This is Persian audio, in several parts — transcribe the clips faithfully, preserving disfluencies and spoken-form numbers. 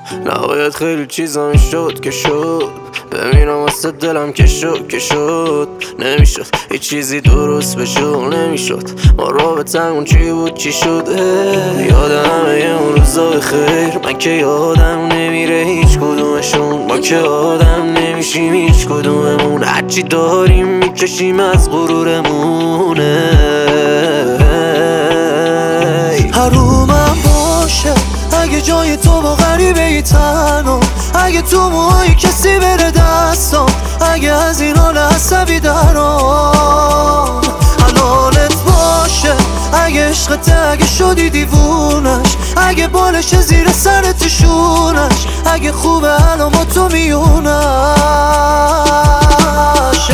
نباید خیلی چیزا میشد که شد، ببینم واسه دلم که شد که شد. نمیشد هیچ چیزی درست بشه و نمیشد ما رابطمون چی بود چی شد. یادم یه اون روزا بخیر، من که یادم نمیره هیچ کدومشون. ما که آدم نمیشیم هیچ کدوممون، هرچی داریم میکشیم از غرورمونه. حرومم باشه اگه جای تو با غریبه ای تنها، اگه تو موهای کسی بره دستم، اگه از این حال عصبی درام. حلالت باشه اگه عشقت، اگه شدی دیوونش، اگه بالش زیر سرت شونش، اگه خوبه الان با تو میونش.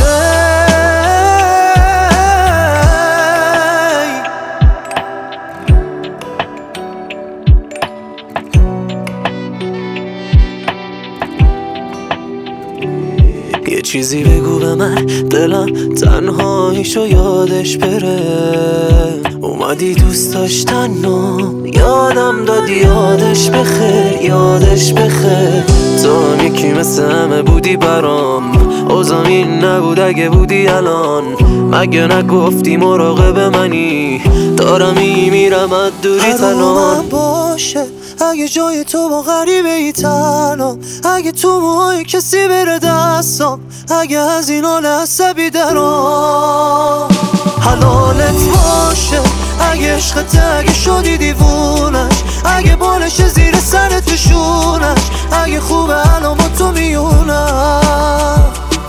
یه چیزی بگو به من، دلم تنهاییشو یادش بره. اومدی دوست داشتنو یادم دادی، یادش بخیر یادش بخیر. تو هم یکی مثل همه بودی برام، اوضاع این نبود اگه بودی الان. مگه نگفتی مراقب منی، دارم میمیرم از دوری تنها. باشه اگه جای تو با غریبه ای تنها، اگه تو موهای کسی بره دستم، اگه از این حال عصبی درام. حلالت باشه اگه عشقت، اگه شدی دیوونش، اگه بالش زیر سرت شونش، اگه خوبه الان با تو میونم.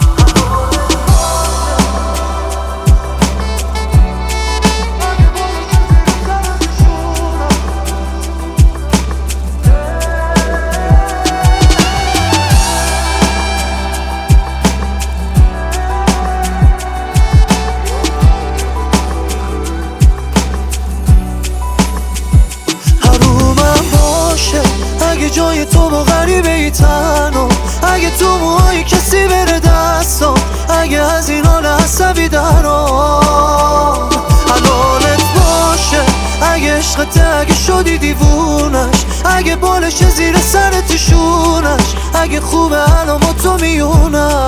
اگه جای تو با غریبه ای تنها، اگه تو موهای کسی بره دستم، اگه از این حال عصبی درام. حلالت باشه اگه عشقت، اگه شدی دیوونش، اگه بالش زیر سرت شونش، اگه خوبه الان با تو میونم.